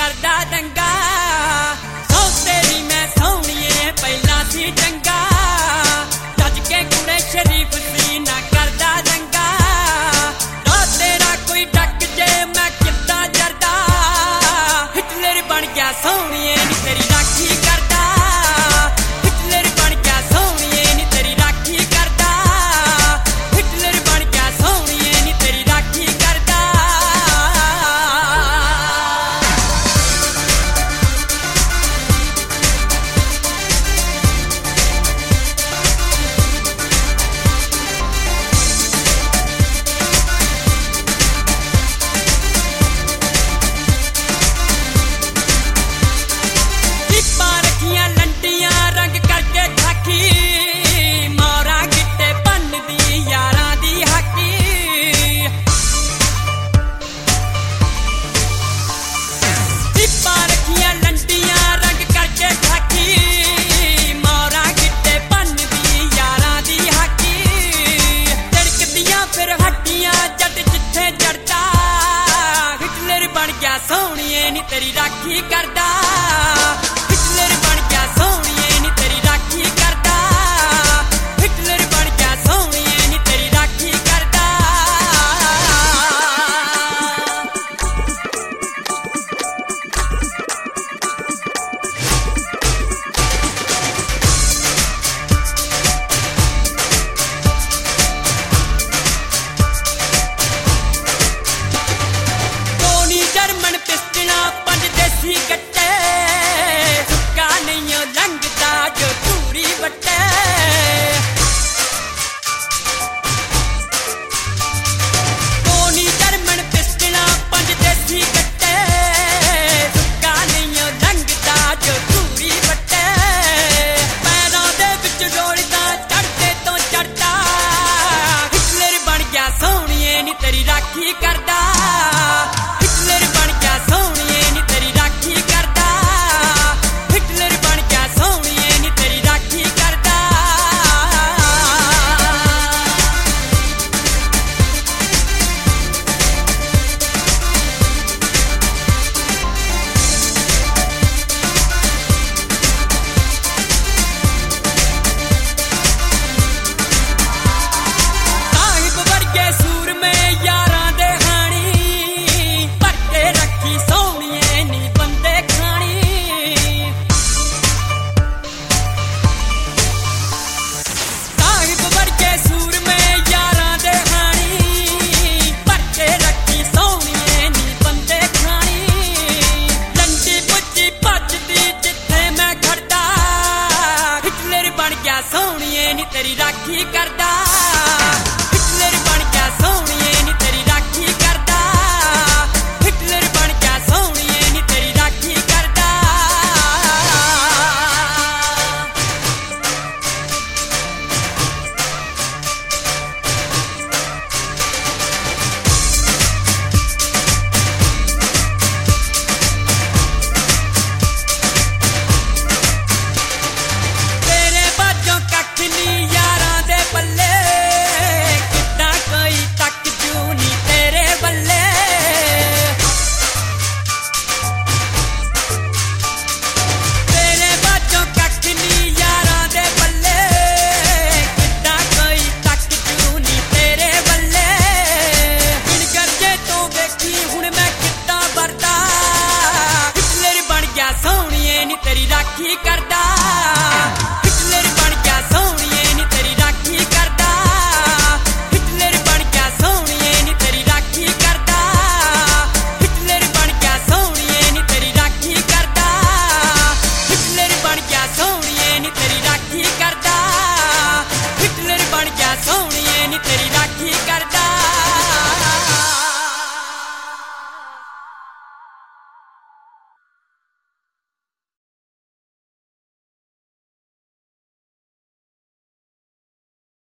करदा दंगा सौ तेरी मैं सोहणीए पहला सी चंगा जज के कुड़े शरीफ सी ना करदा दंगा ना तेरा कोई डक जे मैं किद्दां जरदा हिटलर बन गया सोहणीए नी तेरी राखी करदा हिटलर बन गया सोहणीए नी तेरी राखी करदा हिटलर बन गया सोहणीए नी तेरी राखी करदा सोहणीए नी तेरी राखी करदा हिटलर बन गया सोहणीए नी तेरी राखी करदा हिटलर बन गया सोहणीए नी तेरी राखी करदा टोनी जर्मन पिस्टना पंज देसी कट्टे सुक्का नहीं लंघदा जो चूड़ी बट्टे टोनी जर्मन पिस्टना पंज देसी कट्टे सुक्का नहीं लंघदा जो चूड़ी बट्टे पैरां दे विच रोलदा चढ़दे तो चढ़दा हिटलर बन गया सोहणीए नी तेरी राखी करदा हिटलर बन गया सोहणीए नी तेरी राखी करदा हिटलर बन गया सोहणीए नी तेरी राखी करदा साहिब वर्गे सूरमे यारां दे हाणी भरके रखी सोहणीए नी बंदे खाणी साहिब वर्गे सूरमे यारां दे हाणी भरके रखी सोहणीए नी बंदे खाणी लंडी पुच्ची भजदी जिथे मैं खड़दा हिटलर बन गया सोहणीए नी तेरी राखी करदा हिटलर बन गया सोहणीए नी तेरी राखी करदा हिटलर बन गया सोहणीए नी तेरी राखी करदा तेरे बाजों कख नी यारां दे पल्ले किद्दां कोई तक जू नी तेरे बल्ले तेरे बाजों कख नी यारां दे पल्ले किद्दां कोई तक जू नी तेरे बल्ले बिन करजे तो वेखी हुण मैं किद्दां वरदा हिटलर बन गया सोहणीए नी तेरी राखी करदा